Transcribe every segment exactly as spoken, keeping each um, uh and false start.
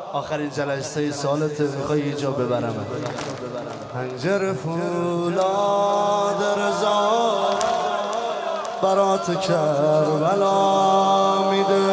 آخرین جلسه سالت میخوای یه جا ببرم. پنجره فولاد رضا برات کربلا میده،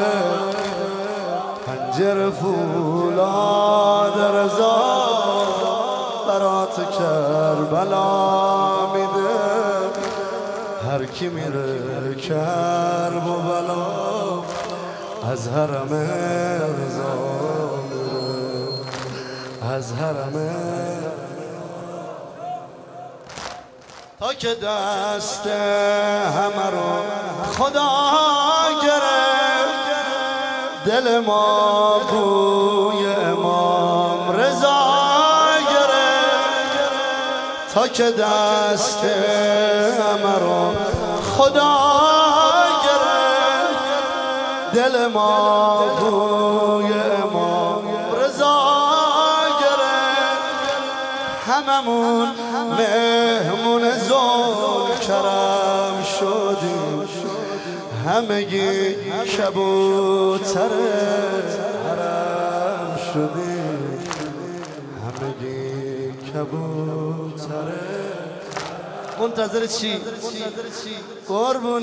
پنجره فولاد رضا برات کربلا میده. هر کی میره کرب و بلا از حرم رضا میره، از حرم تا که دست همه رو خدا گرفت. دل ما بوی امام رضا گرفت، تا که دست همه رو خدا گرفت. دل ما بوی امام رضا گرفت. هممون مهمون ذوالکرم شدیم، همگی کبوتر حرم شدیم، همگی کبوتر. منتظر چی؟ قربون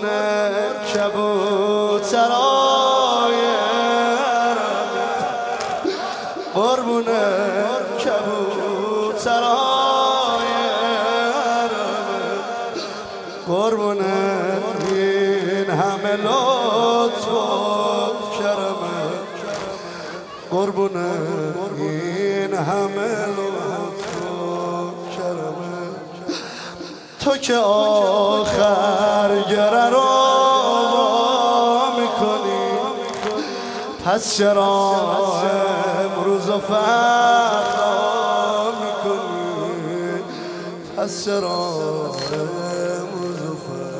کبوترای حرم، قربون کبوترای حرم، قربون این همه لطف و کرمه، قربون این همه لطف و کرمه. تو که آخر گره رو میکنی، پس چرا امروز و فردا میکنی؟ پس چرا امروز و فردا